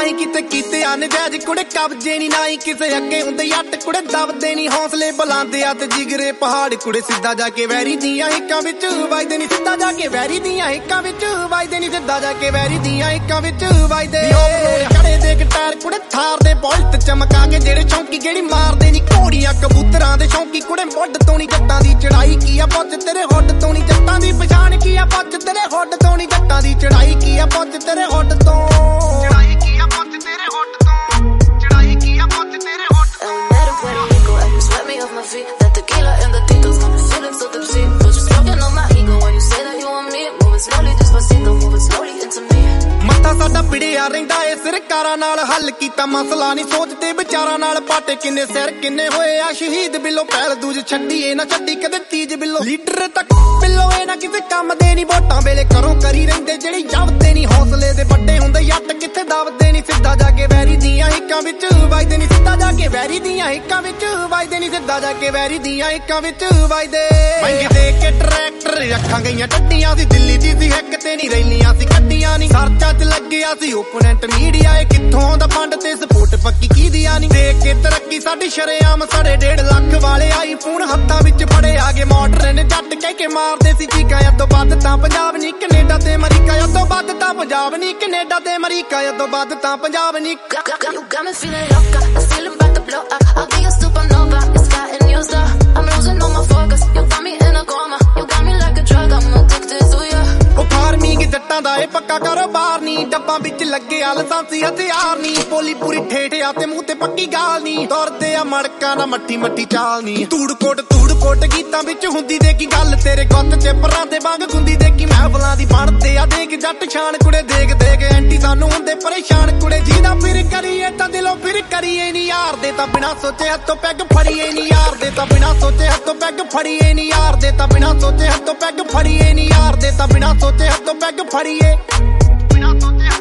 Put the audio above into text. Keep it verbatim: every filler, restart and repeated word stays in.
नाई किते कीते अनजायज कुड़े कब्जे नी नाई किसे अगे हुंदे जट कुड़े दबदे नी हौसले बुलांदे आ ते जिगरे पहाड़ कुड़े सिद्धा जाके वैरी दियां हिक्कां विच वजदे नी सिद्धा जाके वैरी दियां हिक्कां विच वजदे नी सिद्धा जाके वैरी दियां हिक्कां विच वजदे खड़े देख टायर कुड़े थार दे बुलट चमका के जेड़े चौंकी जेड़ी मारदे नी घोड़ियां कबूतरां दे शौंकी कुड़े मुੱਢ ਤੋਂ ਨੀ जट्टां दी चढ़ाई की आ पुੱਛ तेरे हुੱਡ ਤੋਂ ਨੀ जट्टां दी पछाण की आ पुੱਛ तेरे हुੱਡ ਤੋਂ ਨੀ जट्टां दी चढ़ाई की आ पुੱਛ तेरे हुੱਡ ਤੋਂ चढ़ाई की आ पुੱਛ तेरे हुੱਡ ਤੋਂ चढ़ाई की आ पुੱਛ तेरे हुੱਡ ਤੋਂ No matter where you go, and you swept me off my feet. That tequila and the Tito's got me feeling so tipsy. But you're stroking on my ego when you say that you want me. Moving slowly, despacito, moving slowly into me. ਮੱਥਾ ਸਾਡਾ ਪਿੜਿਆ ਰਹਿੰਦਾ ਏ ਸਰਕਾਰਾਂ ਨਾਲ ਹੱਲ ਕੀਤਾ ਮਸਲਾ ਨਹੀਂ ਸੋਚਦੇ ਵਿਚਾਰਾਂ ਨਾਲ ਪਾਟੇ ਕਿੰਨੇ ਸਿਰ ਕਿੰਨੇ ਹੋਏ ਆ ਸ਼ਹੀਦ ਬਿੱਲੋ ਪਹਿਲ ਦੂਜ ਛੱਡੀ ਏ ਨਾ ਛੱਡੀ ਕਦੇ ਤੀਜ ਬਿੱਲੋ ਲੀਡਰ ਤੱਕ ਬਿੱਲੋ ਏ ਨਾ ਕਿਸੇ ਕੰਮ ਦੇ ਨਹੀਂ ਵੋਟਾਂ ਵੇਲੇ ਕਰੋ ਕਰੀ ਰਹਿੰਦੇ ਜਿਹੜੀ ਜਬਦੇ ਨਹੀਂ ਹੌਸਲੇ ਦੇ ਵੱਡੇ ਹੁੰਦੇ ਜੱਟ ਕਿੱਥੇ ਦਬਦੇ ਨਹੀਂ ਸਿੱਧਾ ਜਾ ਕੇ ਵੈਰੀ ਦੀਆਂ ਹਿੱਕਾਂ ਵਿੱਚ ਵਜਦੇ ਨਹੀਂ ਸਿੱਧਾ ਜਾ ਕੇ ਵੈਰੀ ਦੀਆਂ ਹਿੱਕਾਂ ਵਿੱਚ ਵਜਦੇ ਨਹੀਂ ਸਿੱਧਾ ਜਾ ਕੇ ਵੈਰੀ ਦੀਆਂ ਹਿੱਕਾਂ ਵਿੱਚ ਵਜਦੇ ਮਹਿੰਗੇ ਦੇ ਕੇ ਟਰੈਕਟਰ ਅੱਖਾਂ ਗਈਆਂ ਟੱਡੀਆਂ ਸੀ ਦਿੱਲੀ ਦੀ ਸੀ ਹਿੱਕ ਤੇ ਨਹੀਂ ਰੈਲੀਆਂ ਸੀ ਕੱਢੀਆਂ ਨਹੀਂ ਸਰਚਾਂ ਚ ਲੱਗਿਆ ਸੀ ਓਪੋਨੈਂਟ ਮੀਡੀਆ ਏ ਕਿੱਥੋਂ ਦਾ ਫੰਡ ਤੇ ਸਪੋਰਟ ਪੱਕੀ ਕੀਦੀਆਂ ਨਹੀਂ ਦੇਖ ਕੇ ਤਰੱਕੀ ਸਾਡੀ ਸ਼ਰੇਆਮ ਸਾਡੇ ਡੇਢ ਲੱਖ ਵਾਲੇ ਆਈਫੋਨ ਹੱਥਾਂ ਵਿੱਚ ਫੜੇ ਆ ਗਏ ਮਾਡਰਨ ਜੱਟ ਕਹਿ ਕੇ ਮਾਰਦੇ ਸੀ ਚੀਕਾਂ ਅੱਧੋ ਵੱਧ ਤਾਂ ਪੰਜਾਬ ਨਹੀਂ ਕੈਨੇਡਾ ਤੇ ਅਮਰੀਕਾ ਅੱਧੋ ਵੱਧ ਤਾਂ ਪੰਜਾਬ ਨਹੀਂ ਕੈਨੇਡਾ ਤੇ ਅਮਰੀਕਾ ਅੱਧੋ ਵੱਧ ਤਾਂ ਪੰਜਾਬ ਨਹੀਂ You got me feeling loca, I'm feeling about to blow up. I'll be a supernova, it's gotten used up. I'm losing all my focus, you got me in a coma. You got me like a drug, I'm addicted to you. ਉਹ farming ਜੱਟਾਂ ਦਾ ਇਹ ਪੱਕਾ ਕਾਰੋਬਾਰ ਨਹੀਂ ਡੱਬਾਂ ਵਿੱਚ ਲੱਗੇ ਆ ਲਾਇਸੈਂਸੀ ਹਥਿਆਰ ਨਹੀਂ ਪੋਲੀ ਪੂਰੀ ਠੇਠ ਆ ਤੇ ਮੂੰਹ ਤੇ ਪੱਕੀ ਗਾਲ ਨਹੀਂ ਦੌੜਦੇ ਆ ਮੜਕਾਂ ਨਾ ਮੱਠੀ ਮੱਠੀ ਚਾਲ ਨਹੀਂ ਧੂੜ ਕੋਟ ਧੂੜ ਕੋਟ ਗੀਤਾਂ ਵਿੱਚ ਹੁੰਦੀ ਦੇ ਕੀ ਗੱਲ ਤੇਰੇ ਗੁੱਤ ਚ ਪਰਾਂ ਦੇ ਵਾਂਗ ਗੁੰਦੀ ਦੇ ਕੀ ਮਹਿਫਲਾਂ ਦੀ ਬਣਦੇ ਆ ਦੇਖ ਜੱਟ ਛਾਣ ਕੁੜੇ ਦੇਖ ਦੇਖ ਐਂਟੀ ਸਾਨੂੰ ਹੁੰਦੇ ਪਰੇਸ਼ਾਨ ਕੁੜੇ ਜਿਹਦਾ ਫਿਰ ਕਰੀਏ ਤਾਂ ਦਿਲੋਂ ਫਿਰ ਕਰੀਏ ਨਹੀਂ ਯਾਰ ਦੇ ਤਾਂ ਬਿਨਾ ਸੋਚੇ ਹੱਥੋਂ ਪੈਗ ਫੜੀਏ ਨਹੀਂ ਯਾਰ ਦੇ ਤਾਂ ਬਿਨਾ ਸੋਚੇ ਹੱਥੋਂ ਪੈਗ ਫੜੀਏ ਨਹੀਂ ਯਾਰ ਦੇ ਤਾਂ ਬਿਨਾ ਸੋਚੇ ਹੱਥੋਂ ਪੈਗ ਫੜੀਏ ਨਹੀਂ ਯਾਰ ਦੇ ਤਾਂ ਬਿਨਾ ਸੋਚੇ ਹੱਥੋਂ ਪੈਗ ਫੜੀਏ ਬਿਨਾ ਸੋਚੇ